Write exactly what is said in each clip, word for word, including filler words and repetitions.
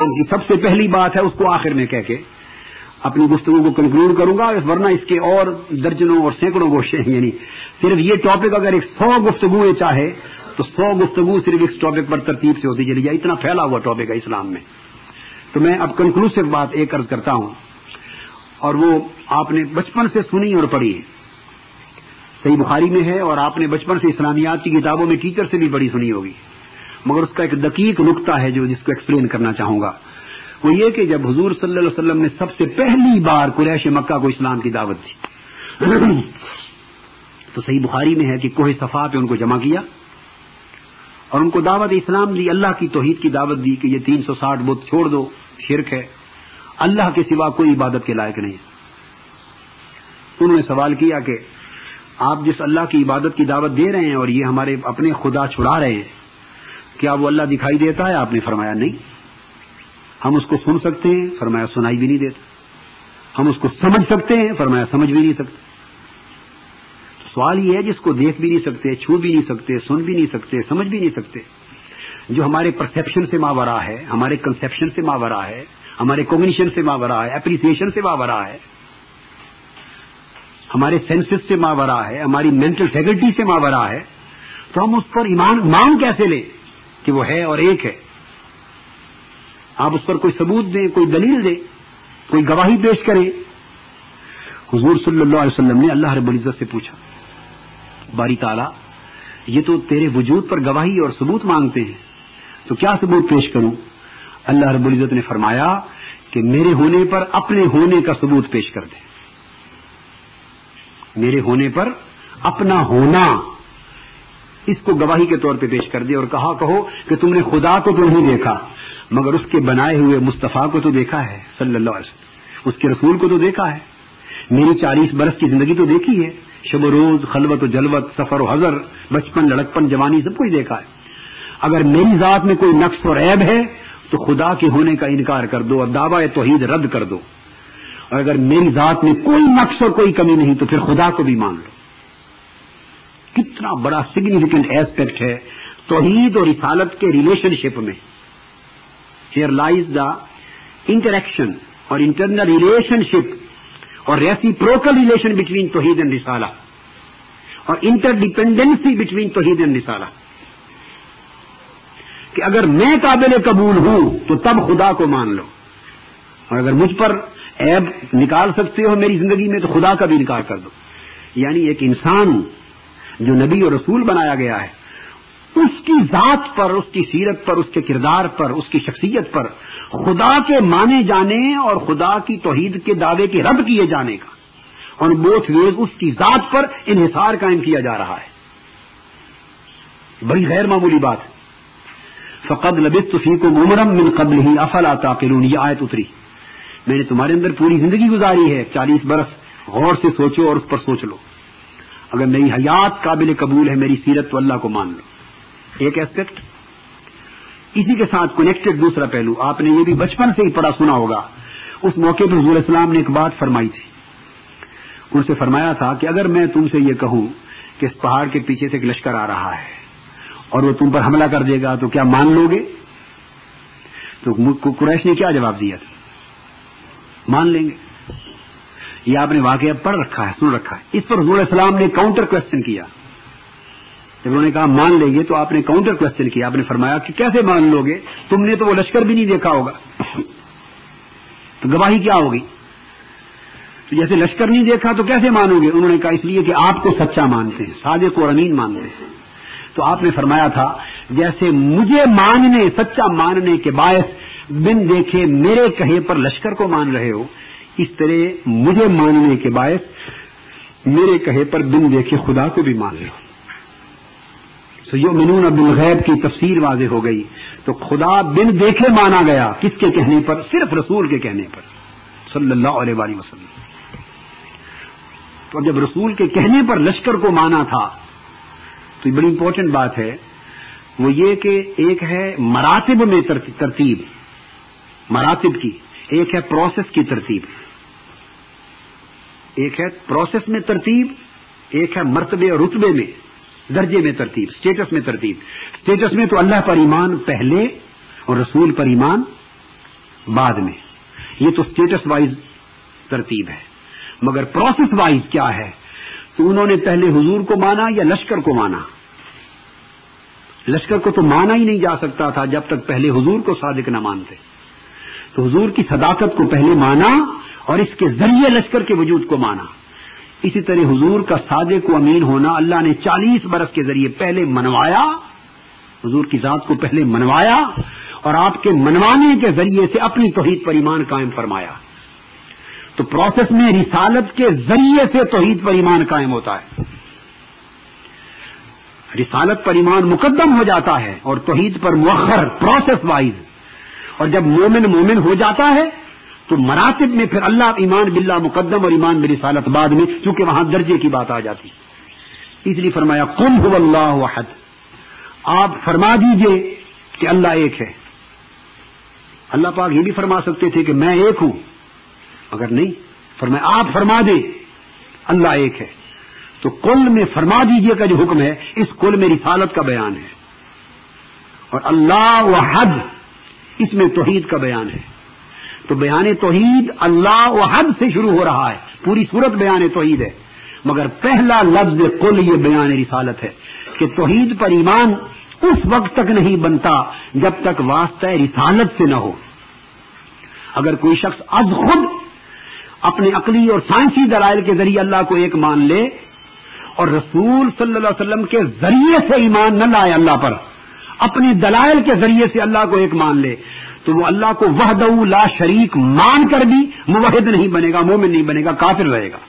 کی سب سے پہلی بات ہے اس کو آخر میں کہہ کے اپنی گفتگو کو کنکلوڈ کروں گا، ورنہ اس کے اور درجنوں اور سینکڑوں گوشے ہیں. یعنی صرف یہ ٹاپک اگر ایک سو گفتگو چاہے تو سو گفتگو صرف اس ٹاپک پر ترتیب سے ہوتی چلی جائے، اتنا پھیلا ہوا ٹاپک ہے اسلام میں. تو میں اب کنکلوسو بات ایک عرض کرتا ہوں، اور وہ آپ نے بچپن سے سنی اور پڑھی ہے، صحیح بخاری میں ہے، اور آپ نے بچپن سے اسلامیات کی کتابوں میں ٹیچر سے بھی بڑی سنی ہوگی، مگر اس کا ایک دقیق نقطہ ہے جو جس کو ایکسپلین کرنا چاہوں گا. وہ یہ کہ جب حضور صلی اللہ علیہ وسلم نے سب سے پہلی بار قریش مکہ کو اسلام کی دعوت دی تو صحیح بخاری میں ہے کہ کوہ صفا پہ ان کو جمع کیا اور ان کو دعوت اسلام دی، اللہ کی توحید کی دعوت دی کہ یہ تین سو ساٹھ بت چھوڑ دو، شرک ہے، اللہ کے سوا کوئی عبادت کے لائق نہیں. انہوں نے سوال کیا کہ آپ جس اللہ کی عبادت کی دعوت دے رہے ہیں اور یہ ہمارے اپنے خدا چھڑا رہے ہیں، کیا وہ اللہ دکھائی دیتا ہے؟ آپ نے فرمایا نہیں. ہم اس کو سن سکتے ہیں؟ فرمایا سنائی بھی نہیں دیتا. ہم اس کو سمجھ سکتے ہیں؟ فرمایا سمجھ بھی نہیں سکتے. سوال یہ ہے جس کو دیکھ بھی نہیں سکتے، چھو بھی نہیں سکتے، سن بھی نہیں سکتے، سمجھ بھی نہیں سکتے، جو ہمارے پرسیپشن سے ماورا ہے، ہمارے کنسیپشن سے ماورا ہے، ہمارے کوگنیشن سے ماورا ہے، اپریسیشن سے ماورا ہے، ہمارے سینسز سے ماورا ہے، ہماری مینٹل فیکلٹی سے ماورا ہے، تو ہم اس پر ایمان مان کیسے لیں کہ وہ ہے اور ایک ہے؟ آپ اس پر کوئی ثبوت دیں، کوئی دلیل دیں، کوئی گواہی پیش کریں. حضور صلی اللہ علیہ وسلم نے اللہ رب العزت سے پوچھا، باری تعالیٰ یہ تو تیرے وجود پر گواہی اور ثبوت مانگتے ہیں، تو کیا ثبوت پیش کروں؟ اللہ رب العزت نے فرمایا کہ میرے ہونے پر اپنے ہونے کا ثبوت پیش کر دے. میرے ہونے پر اپنا ہونا، اس کو گواہی کے طور پہ پیش کر دے، اور کہا کہو کہ تم نے خدا کو تو نہیں دیکھا مگر اس کے بنائے ہوئے مصطفیٰ کو تو دیکھا ہے صلی اللہ علیہ وسلم، اس کے رسول کو تو دیکھا ہے. میری چالیس برس کی زندگی تو دیکھی ہے، شب و روز، خلوت و جلوت، سفر و حضر، بچپن، لڑکپن، جوانی، سب کچھ دیکھا ہے. اگر میری ذات میں کوئی نقص اور عیب ہے تو خدا کے ہونے کا انکار کر دو اور دعویٰ توحید رد کر دو، اور اگر میری ذات میں کوئی نقص اور کوئی کمی نہیں تو پھر خدا کو بھی مان لو. کتنا بڑا سگنیفیکنٹ ایسپیکٹ ہے توحید اور رسالت کے ریلیشن شپ میں. ہیئر لائز دا انٹریکشن اور انٹرنل ریلیشن شپ اور ریسیپروکل ریلیشن بٹوین توحید اینڈ رسالہ اور انٹر ڈیپینڈنسی بٹوین توحید اینڈ رسالہ، کہ اگر میں قابل قبول ہوں تو تب خدا کو مان لو، اور اگر مجھ پر عیب نکال سکتے ہو میری زندگی میں تو خدا کا بھی انکار کر دو. یعنی ایک انسان جو نبی اور رسول بنایا گیا ہے، اس کی ذات پر، اس کی سیرت پر، اس کے کردار پر، اس کی شخصیت پر خدا کے مانے جانے اور خدا کی توحید کے دعوے کے رد کیے جانے کا اور بوتھ ویز اس کی ذات پر انحصار قائم کیا جا رہا ہے. بڑی غیر معمولی بات ہے. فقد لبثت فیکم عمرا من قبلہ افلا تعقلون، یہ آیت اتری، میں نے تمہارے اندر پوری زندگی گزاری ہے، چالیس برس، غور سے سوچو اور اس پر سوچ لو. اگر میری حیات قابل قبول ہے، میری سیرت، تو اللہ کو مان لو. ایک ایسپیکٹ. اسی کے ساتھ کنیکٹڈ دوسرا پہلو، آپ نے یہ بھی بچپن سے ہی پڑھا سنا ہوگا. اس موقع پر حضور اسلام نے ایک بات فرمائی تھی. ان سے فرمایا تھا کہ اگر میں تم سے یہ کہوں کہ اس پہاڑ کے پیچھے سے ایک لشکر آ رہا ہے اور وہ تم پر حملہ کر دے گا تو کیا مان لو گے؟ تو قریش نے کیا جواب دیا تھا؟ مان لیں گے. یہ آپ نے واقعہ پڑھ رکھا ہے، سن رکھا ہے. اس پر حضور اسلام نے کاؤنٹر کوشچن کیا. جب انہوں نے کہا مان لیں گے تو آپ نے کاؤنٹر کوشچن کیا. آپ نے فرمایا کہ کیسے مان لو گے؟ تم نے تو وہ لشکر بھی نہیں دیکھا ہوگا، تو گواہی کیا ہوگی؟ تو جیسے لشکر نہیں دیکھا تو کیسے مانو گے؟ انہوں نے کہا اس لیے کہ آپ کو سچا مانتے ہیں، صادق و امین مانتے ہیں. تو آپ نے فرمایا تھا جیسے مجھے ماننے، سچا ماننے کے باعث بن دیکھے میرے کہے پر لشکر کو مان رہے ہو، اس طرح مجھے ماننے کے باعث میرے کہے پر بن دیکھے خدا کو بھی مان لو. تو یؤمنون بالغیب کی تفسیر واضح ہو گئی. تو خدا بن دیکھے مانا گیا، کس کے کہنے پر؟ صرف رسول کے کہنے پر صلی اللہ علیہ وآلہ وسلم. تو جب رسول کے کہنے پر لشکر کو مانا تھا تو یہ بڑی امپورٹنٹ بات ہے. وہ یہ کہ ایک ہے مراتب میں ترتیب، مراتب کی، ایک ہے پروسیس کی ترتیب، ایک ہے پروسیس میں ترتیب، ایک ہے مرتبے اور رتبے میں، درجے میں ترتیب، سٹیٹس میں ترتیب. سٹیٹس میں تو اللہ پر ایمان پہلے اور رسول پر ایمان بعد میں. یہ تو اسٹیٹس وائز ترتیب ہے. مگر پروسیس وائز کیا ہے؟ تو انہوں نے پہلے حضور کو مانا یا لشکر کو مانا؟ لشکر کو تو مانا ہی نہیں جا سکتا تھا جب تک پہلے حضور کو صادق نہ مانتے. تو حضور کی صداقت کو پہلے مانا اور اس کے ذریعے لشکر کے وجود کو مانا. اسی طرح حضور کا صادق و امین ہونا اللہ نے چالیس برس کے ذریعے پہلے منوایا، حضور کی ذات کو پہلے منوایا اور آپ کے منوانے کے ذریعے سے اپنی توحید پر ایمان قائم فرمایا. تو پروسیس میں رسالت کے ذریعے سے توحید پر ایمان قائم ہوتا ہے. رسالت پر ایمان مقدم ہو جاتا ہے اور توحید پر مؤخر پروسیس وائز. اور جب مومن مومن ہو جاتا ہے تو مراتب میں پھر اللہ ایمان باللہ مقدم اور ایمان برسالت بعد میں، کیونکہ وہاں درجے کی بات آ جاتی. اس لیے فرمایا قل هو اللہ احد، آپ فرما دیجئے کہ اللہ ایک ہے. اللہ پاک یہ بھی فرما سکتے تھے کہ میں ایک ہوں، مگر نہیں، فرمایا آپ فرما دیں اللہ ایک ہے. تو کل میں فرما دیجئے کا جو حکم ہے، اس کل میں رسالت کا بیان ہے، اور اللہ وحد اس میں توحید کا بیان ہے. تو بیان توحید اللہ وحد سے شروع ہو رہا ہے، پوری صورت بیان توحید ہے، مگر پہلا لفظ قل یہ بیان رسالت ہے کہ توحید پر ایمان اس وقت تک نہیں بنتا جب تک واسطہ رسالت سے نہ ہو. اگر کوئی شخص از خود اپنے عقلی اور سائنسی دلائل کے ذریعے اللہ کو ایک مان لے اور رسول صلی اللہ علیہ وسلم کے ذریعے سے ایمان نہ لائے اللہ پر، اپنے دلائل کے ذریعے سے اللہ کو ایک مان لے، تو وہ اللہ کو وحدہ لا شریک مان کر بھی موحد نہیں بنے گا، مومن نہیں بنے گا، کافر رہے گا.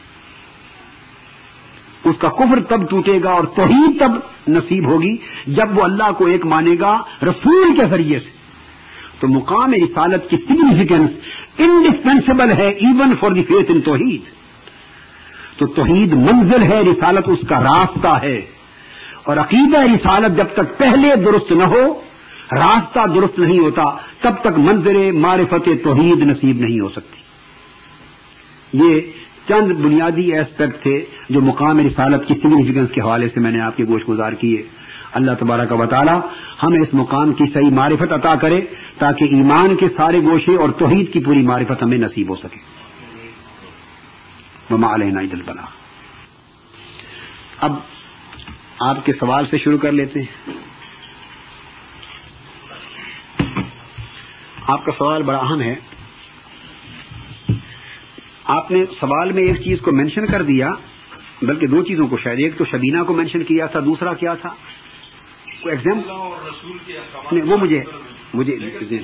اس کا کفر تب ٹوٹے گا اور توحید تب نصیب ہوگی جب وہ اللہ کو ایک مانے گا رسول کے ذریعے سے. تو مقام رسالت کی سگنیفیکینس انڈسپینسیبل ہے even for the faith in توحید. تو توحید منزل ہے، رسالت اس کا راستہ ہے. اور عقیدہ رسالت جب تک پہلے درست نہ ہو، راستہ درست نہیں ہوتا، تب تک منظر معرفت توحید نصیب نہیں ہو سکتی. یہ چند بنیادی ایسپیکٹ تھے جو مقام رسالت کی سگنیفیکینس کے حوالے سے میں نے آپ کی گوش گزار کیے. اللہ تبارک و تعالی ہمیں اس مقام کی صحیح معرفت عطا کرے تاکہ ایمان کے سارے گوشے اور توحید کی پوری معرفت ہمیں نصیب ہو سکے. وما علینا الا البلاغ. اب آپ کے سوال سے شروع کر لیتے ہیں. آپ کا سوال بڑا اہم ہے. آپ نے سوال میں ایک چیز کو مینشن کر دیا، بلکہ دو چیزوں کو شاید، ایک تو شبینہ کو مینشن کیا تھا، دوسرا کیا تھا کوئی ایگزام نہیں، وہ مجھے مجھے جی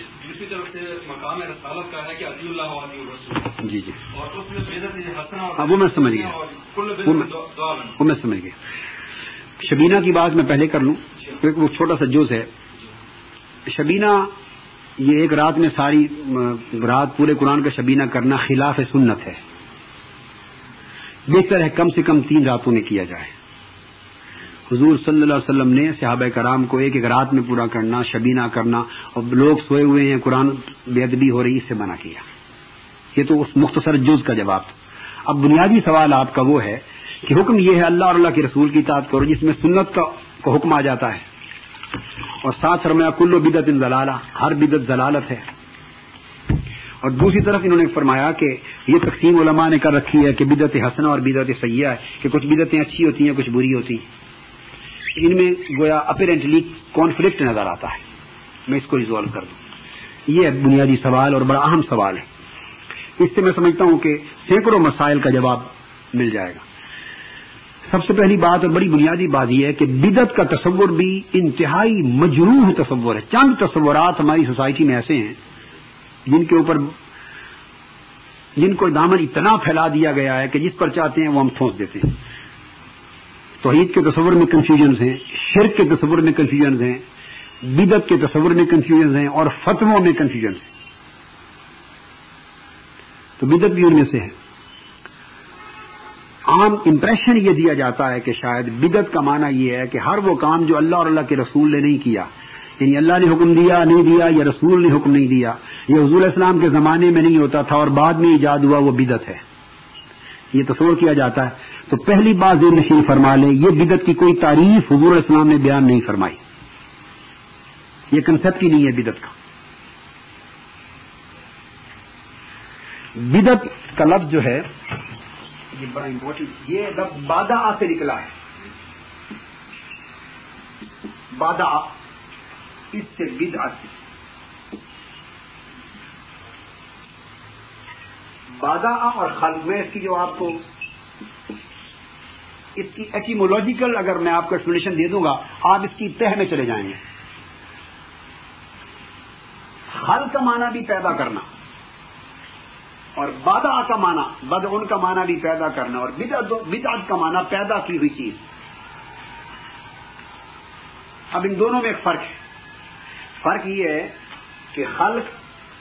جی جی ہاں وہ میں سمجھ گیا، وہ میں سمجھ گیا. شبینہ کی بات میں پہلے کر لوں، وہ چھوٹا سا جز ہے. شبینہ یہ ایک رات میں ساری رات پورے قرآن کا شبینہ کرنا خلاف سنت ہے. بہتر ہے کم سے کم تین راتوں میں کیا جائے. حضور صلی اللہ علیہ وسلم نے صحابہ کرام کو ایک ایک رات میں پورا کرنا، شبینہ کرنا، اور لوگ سوئے ہوئے ہیں قرآن بے ادبی ہو رہی، اس سے منع کیا. یہ تو اس مختصر جز کا جواب تھا. اب بنیادی سوال آپ کا وہ ہے کہ حکم یہ ہے اللہ اور اللہ کے رسول کی اطاعت کرو، جس میں سنت کا کو حکم آ جاتا ہے، اور ساتھ فرمایا کل بدعت ضلالہ، ہر بدعت ضلالت ہے. اور دوسری طرف انہوں نے فرمایا کہ یہ تقسیم علماء نے کر رکھی ہے کہ بدعت حسنہ اور بدعت سیئہ ہے، کہ کچھ بدعتیں اچھی ہوتی ہیں کچھ بری ہوتی ہیں. ان میں گویا اپیرنٹلی کانفلکٹ نظر آتا ہے. میں اس کو ریزالو کر دوں. یہ بنیادی سوال اور بڑا اہم سوال ہے. اس سے میں سمجھتا ہوں کہ سینکڑوں مسائل کا جواب مل جائے گا. سب سے پہلی بات اور بڑی بنیادی بات یہ ہے کہ بدعت کا تصور بھی انتہائی مجروح تصور ہے. چند تصورات ہماری سوسائٹی میں ایسے ہیں جن کے اوپر جن کو دامن اتنا پھیلا دیا گیا ہے کہ جس پر چاہتے ہیں وہ ہم ٹھونس دیتے ہیں. توحید کے تصور میں کنفیوژنز ہیں، شرک کے تصور میں کنفیوژنز ہیں، بدعت کے تصور میں کنفیوژنز ہیں، اور فتووں میں کنفیوژنز ہیں. تو بدعت بھی ان میں سے ہے. عام امپریشن یہ دیا جاتا ہے کہ شاید بدعت کا معنی یہ ہے کہ ہر وہ کام جو اللہ اور اللہ کے رسول نے نہیں کیا، یعنی اللہ نے حکم دیا نہیں دیا یا رسول نے حکم نہیں دیا، یہ حضور علیہ السلام کے زمانے میں نہیں ہوتا تھا اور بعد میں ایجاد ہوا، وہ بدعت ہے. یہ تصور کیا جاتا ہے. تو پہلی بات ذہن نشین فرما لیں، یہ بدعت کی کوئی تعریف حضور علیہ السلام نے بیان نہیں فرمائی. یہ کنسپٹ ہی نہیں ہے بدعت کا. بدعت کا لفظ جو ہے یہ بڑا امپورٹنٹ، یہ لفظ بادہ سے نکلا ہے. بادہ اس سے بدعت، بادہ اور خلق میں اس کی جو آپ کو اس کی ایٹیمولوجیکل اگر میں آپ کو ایکسپلینیشن دے دوں گا آپ اس کی تہ میں چلے جائیں گے. خلق کا معنی بھی پیدا کرنا اور بادہ کا معنی بدعن کا معنی بھی پیدا کرنا اور بدعت بدعت کا معنی پیدا کی ہوئی چیز. اب ان دونوں میں ایک فرق ہے. فرق یہ ہے کہ خلق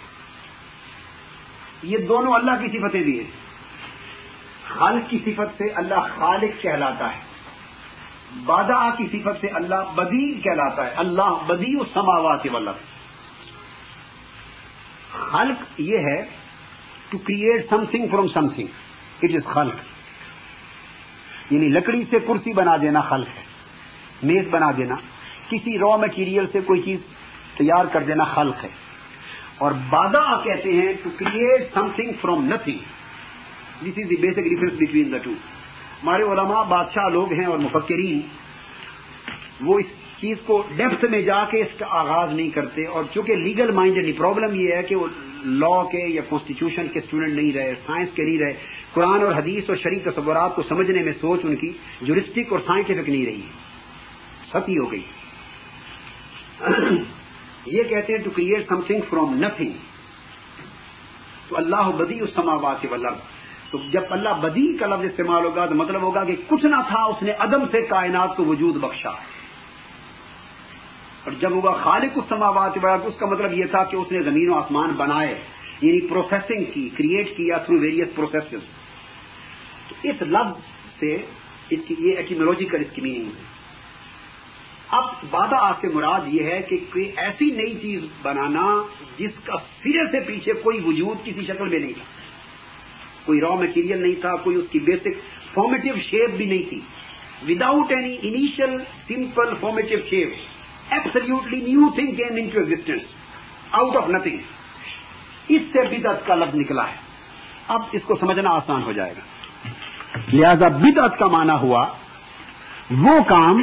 یہ دونوں اللہ کی صفتیں بھی ہیں. خالق کی صفت سے اللہ خالق کہلاتا ہے، بادع کی صفت سے اللہ بدیع کہلاتا ہے. اللہ بدیع السماوات والارض. خلق یہ ہے to create something from something, it is خلق. یعنی لکڑی سے کرسی بنا دینا خلق ہے، میز بنا دینا، کسی را مٹیریل سے کوئی چیز تیار کر دینا خلق ہے. اور بادع کہتے ہیں to create something from nothing. This is the basic difference between the two. ہمارے علماء بادشاہ لوگ ہیں اور مفکرین، وہ اس چیز کو ڈیپتھ میں جا کے اس کا آغاز نہیں کرتے. اور چونکہ لیگل مائنڈ پرابلم یہ ہے کہ وہ لا کے یا کانسٹیٹیوشن کے اسٹوڈنٹ نہیں رہے، سائنس کے نہیں رہے، قرآن اور حدیث اور شرعی تصورات کو سمجھنے میں سوچ ان کی جورسٹک اور سائنٹیفک نہیں رہی، ستی ہو گئی. یہ کہتے ہیں to create something from nothing. تو اللہ بدیع السماوات والارض. تو جب اللہ بدیع کا لفظ استعمال ہوگا تو مطلب ہوگا کہ کچھ نہ تھا، اس نے عدم سے کائنات کو وجود بخشا. اور جب ہوگا خالق السماوات والارض اس کا مطلب یہ تھا کہ اس نے زمین و آسمان بنائے، یعنی پروسیسنگ کی، کریٹ کیا تھرو ویریس پروسیسز. تو اس لفظ سے اس کی یہ ایٹیمولوجیکل اس کی میننگ ہے. اب بادع سے مراد یہ ہے کہ کوئی ایسی نئی چیز بنانا جس کا سرے سے پیچھے کوئی وجود کسی شکل میں نہیں تھا، کوئی را مٹیریل نہیں تھا، کوئی اس کی بیسک فارمیٹیو شیپ بھی نہیں تھی. Without any initial simple formative shape absolutely new thing came into existence out of nothing. اس سے بدعت کا لفظ نکلا ہے. اب اس کو سمجھنا آسان ہو جائے گا. لہذا بدعت کا معنی ہوا وہ کام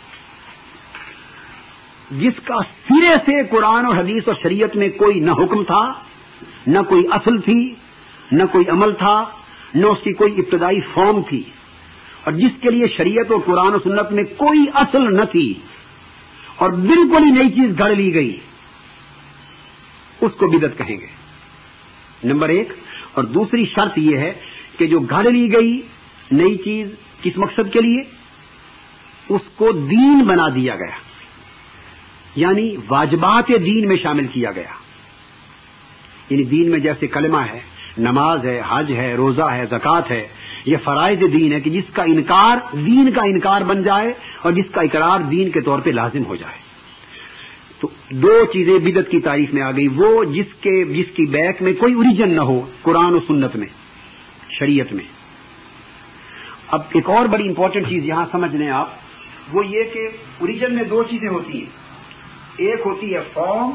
جس کا سرے سے قرآن اور حدیث اور شریعت میں کوئی نہ حکم تھا، نہ کوئی اصل تھی، نہ کوئی عمل تھا، نہ اس کی کوئی ابتدائی فارم تھی، اور جس کے لیے شریعت اور قرآن و سنت میں کوئی اصل نہ تھی اور بالکل ہی نئی چیز گھڑ لی گئی، اس کو بدعت کہیں گے. نمبر ایک. اور دوسری شرط یہ ہے کہ جو گھڑ لی گئی نئی چیز کس مقصد کے لیے، اس کو دین بنا دیا گیا، یعنی واجبات دین میں شامل کیا گیا. یعنی دین میں جیسے کلمہ ہے، نماز ہے، حج ہے، روزہ ہے، زکوٰۃ ہے، یہ فرائض دین ہے کہ جس کا انکار دین کا انکار بن جائے اور جس کا اقرار دین کے طور پہ لازم ہو جائے. تو دو چیزیں بدعت کی تعریف میں آ گئی. وہ جس کے جس کی بیک میں کوئی اوریجن نہ ہو قرآن و سنت میں، شریعت میں. اب ایک اور بڑی امپورٹنٹ چیز یہاں سمجھ لیں آپ، وہ یہ کہ اوریجن میں دو چیزیں ہوتی ہیں. ایک ہوتی ہے فارم،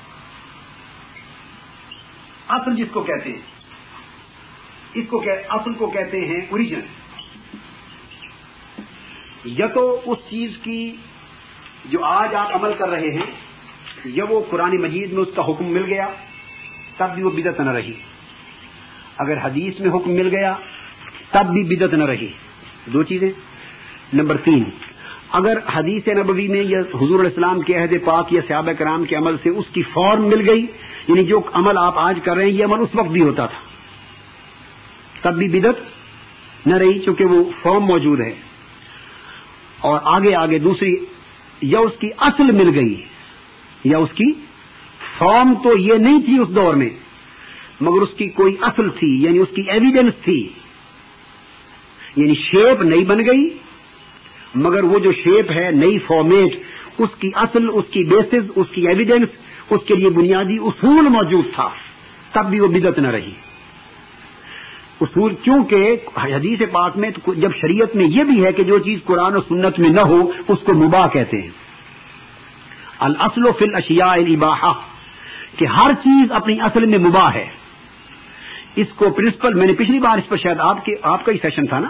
اصل جس کو کہتے ہیں، اس کو اصل کو کہتے ہیں اوریجن. یا تو اس چیز کی جو آج آپ عمل کر رہے ہیں، یا وہ قرآن مجید میں اس کا حکم مل گیا تب بھی وہ بدعت نہ رہی، اگر حدیث میں حکم مل گیا تب بھی بدعت نہ رہی. دو چیزیں. نمبر تین، اگر حدیث نبوی میں یا حضور علیہ السلام کے عہد پاک یا صحابہ کرام کے عمل سے اس کی فارم مل گئی، یعنی جو عمل آپ آج کر رہے ہیں یہ عمل اس وقت بھی ہوتا تھا، تب بھی بدعت نہ رہی چونکہ وہ فارم موجود ہے. اور آگے آگے دوسری، یا اس کی اصل مل گئی، یا اس کی فارم تو یہ نہیں تھی اس دور میں مگر اس کی کوئی اصل تھی، یعنی اس کی ایویڈنس تھی، یعنی شیپ نہیں بن گئی مگر وہ جو شیپ ہے نئی فارمیٹ، اس کی اصل، اس کی بیسز، اس کی ایویڈنس، اس کے لیے بنیادی اصول موجود تھا، تب بھی وہ بدعت نہ رہی. اصول کیونکہ حدیث پاک میں جب شریعت میں یہ بھی ہے کہ جو چیز قرآن و سنت میں نہ ہو اس کو مباح کہتے ہیں. الاصل فی الاشیاء الاباحہ، کہ ہر چیز اپنی اصل میں مباح ہے. اس کو پرنسپل، میں نے پچھلی بار اس پر شاید آپ کے آپ کا ہی سیشن تھا نا،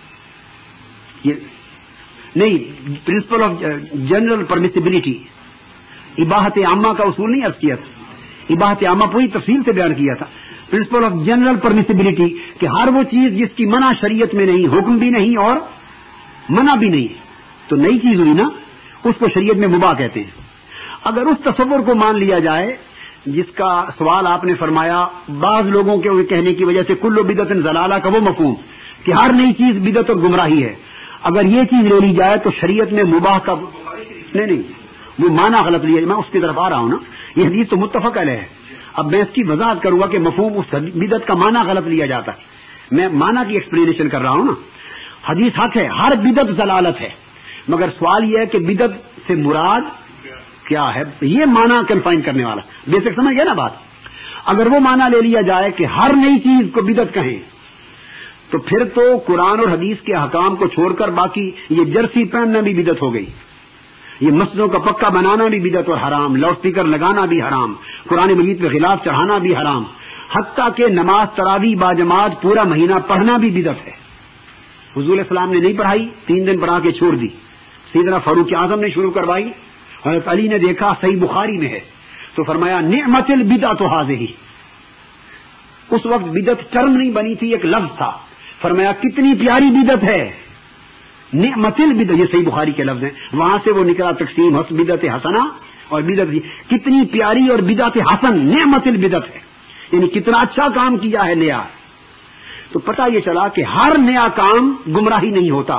یہ نہیں، پرنسپل آف جنرل پرمیسیبلٹی، اباحت عامہ کا اصول نہیں عرض کیا تھا، اباحت عامہ پوری تفصیل سے بیان کیا تھا، پرنسپل آف جنرل پرمیسیبلٹی کہ ہر وہ چیز جس کی منع شریعت میں نہیں، حکم بھی نہیں اور منع بھی نہیں، تو نئی چیز ہوئی نا، اس کو شریعت میں مباح کہتے ہیں۔ اگر اس تصور کو مان لیا جائے جس کا سوال آپ نے فرمایا، بعض لوگوں کے کہنے کی وجہ سے کل بدعت ضلالہ کا وہ مفہوم کہ ہر نئی چیز بدعت اور گمراہی ہے، اگر یہ چیز لے لی جائے تو شریعت میں مباح کا نہیں نہیں وہ معنی غلط لیا، میں اس کی طرف آ رہا ہوں نا، یہ حدیث تو متفق علیہ ہے۔ اب میں اس کی وضاحت کروں گا کہ مفہوم اس بدعت کا معنی غلط لیا جاتا ہے، میں معنی کی ایکسپلینیشن کر رہا ہوں نا۔ حدیث حق ہے، ہر بدعت ضلالت ہے، مگر سوال یہ ہے کہ بدعت سے مراد کیا ہے، یہ معنی کنفائن کرنے والا، بیسک سمجھ گیا نا بات۔ اگر وہ معنی لے لیا جائے کہ ہر نئی چیز کو بدعت کہیں تو پھر تو قرآن اور حدیث کے حکام کو چھوڑ کر باقی یہ جرسی پہننا بھی بدعت ہو گئی، یہ مسجدوں کا پکا بنانا بھی بدعت اور حرام، لاؤڈ اسپیکر لگانا بھی حرام، قرآن مجید کے خلاف چڑھانا بھی حرام، حتیٰ کہ نماز تراویح باجماعت پورا مہینہ پڑھنا بھی بدعت ہے۔ حضور السلام نے نہیں پڑھائی، تین دن پڑھا کے چھوڑ دی، سیدنا فاروق اعظم نے شروع کروائی، حضرت علی نے دیکھا، صحیح بخاری میں ہے، تو فرمایا نعمت البدعۃ ھذہ، اس وقت بدعت ٹرم نہیں بنی تھی، ایک لفظ تھا، فرمایا کتنی پیاری بدعت ہے، نعمت البدعۃ، یہ صحیح بخاری کے لفظ ہیں، وہاں سے وہ نکلا تقسیم بدعت حسنہ اور بدعت، کتنی پیاری اور بدعت حسن نعمت البدعت ہے، یعنی کتنا اچھا کام کیا ہے نیا۔ تو پتہ یہ چلا کہ ہر نیا کام گمراہی نہیں ہوتا،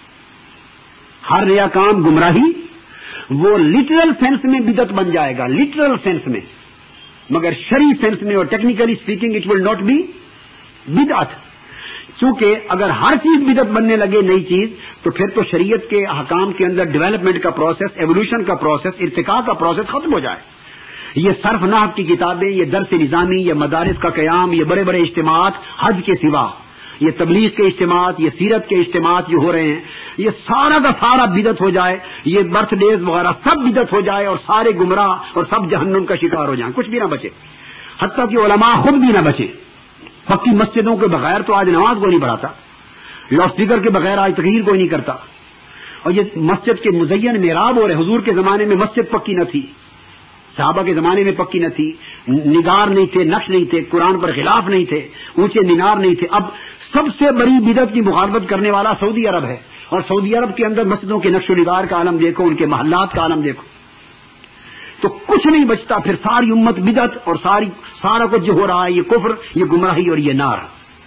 ہر نیا کام گمراہی وہ لٹرل سینس میں بدعت بن جائے گا، لٹرل سینس میں، مگر شرعی سینس میں اور technically speaking it will not be بدعت، چونکہ اگر ہر چیز بدعت بننے لگے نئی چیز تو پھر تو شریعت کے احکام کے اندر ڈیولپمنٹ کا پروسیس، ایوولوشن کا پروسیس، ارتقاء کا پروسیس ختم ہو جائے۔ یہ صرف نحو کی کتابیں، یہ درس نظامی، یہ مدارس کا قیام، یہ بڑے بڑے اجتماعات حج کے سوا، یہ تبلیغ کے اجتماعات، یہ سیرت کے اجتماعات جو ہو رہے ہیں، یہ سارا کا سارا بدعت ہو جائے، یہ برتھ ڈیز وغیرہ سب بدعت ہو جائے اور سارے گمراہ اور سب جہنم کا شکار ہو جائیں، کچھ بھی نہ بچے، حتیٰ کہ علماء خود بھی نہ بچے۔ پکی مسجدوں کے بغیر تو آج نماز کوئی نہیں پڑھاتا، لاؤڈ اسپیکر کے بغیر آج تقریر کوئی نہیں کرتا، اور یہ مسجد کے مزین محراب ہو رہے، حضور کے زمانے میں مسجد پکی نہ تھی، صحابہ کے زمانے میں پکی نہ تھی، نگار نہیں تھے، نقش نہیں تھے، قرآن پر خلاف نہیں تھے، اونچے مینار نہیں تھے۔ اب سب سے بڑی بدعت کی مخالفت کرنے والا سعودی عرب ہے، اور سعودی عرب کے اندر مسجدوں کے نقش و نگار کا عالم دیکھو، ان کے محلات کا عالم دیکھو، تو کچھ نہیں بچتا، پھر ساری امت بدعت اور ساری سارا کچھ جو ہو رہا ہے یہ کفر، یہ گمراہی اور یہ نار۔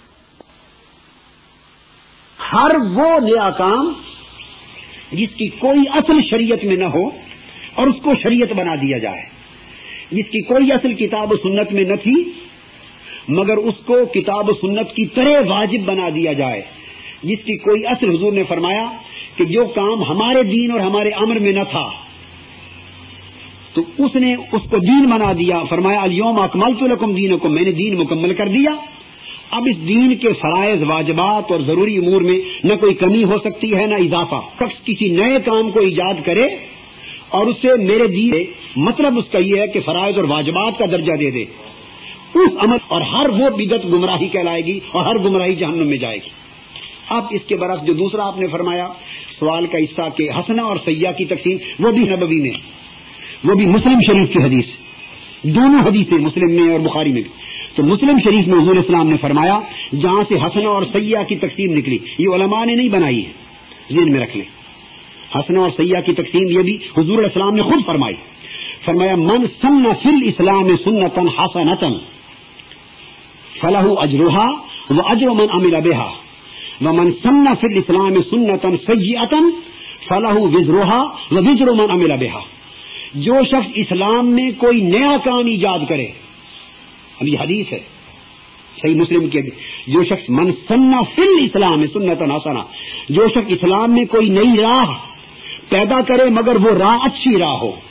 ہر وہ نیا کام جس کی کوئی اصل شریعت میں نہ ہو اور اس کو شریعت بنا دیا جائے، جس کی کوئی اصل کتاب و سنت میں نہ تھی مگر اس کو کتاب و سنت کی طرح واجب بنا دیا جائے، جس کی کوئی اصل، حضور نے فرمایا کہ جو کام ہمارے دین اور ہمارے امر میں نہ تھا تو اس نے اس کو دین بنا دیا، فرمایا الیوم اکملت لکم دینکم، میں نے دین مکمل کر دیا۔ اب اس دین کے فرائض، واجبات اور ضروری امور میں نہ کوئی کمی ہو سکتی ہے نہ اضافہ۔ شخص کسی نئے کام کو ایجاد کرے اور اسے میرے دین، مطلب اس کا یہ ہے کہ فرائض اور واجبات کا درجہ دے دے اس عمل، اور ہر وہ بدعت گمراہی کہلائے گی اور ہر گمراہی جہنم میں جائے گی۔ اب اس کے برعکس جو دوسرا آپ نے فرمایا سوال کا حصہ کہ حسنہ اور سیئہ کی تقسیم، وہ بھی نبوی میں، وہ بھی مسلم شریف کی حدیث، دونوں حدیثیں مسلم میں اور بخاری میں بھی۔ تو مسلم شریف میں حضور اسلام نے فرمایا جہاں سے حسنہ اور سیئہ کی تقسیم نکلی، یہ علماء نے نہیں بنائی ہے، ذہن میں رکھ لیں، حسنہ اور سیئہ کی تقسیم یہ بھی حضور علیہ السلام نے خود فرمائی، فرمایا من سن فی الاسلام سنتا حسنتا فلہ اجرہا واجر من عمل بہا ومن سن فی الاسلام سنتا سیئتا فلہ وزرہا ووزر من عمل بہا۔ جو شخص اسلام میں کوئی نیا کام ایجاد کرے، اب یہ حدیث ہے صحیح مسلم کی، جو شخص من سن فی الاسلام سنتا حسنہ، جو شخص اسلام میں کوئی نئی راہ پیدا کرے مگر وہ راہ اچھی راہ ہو،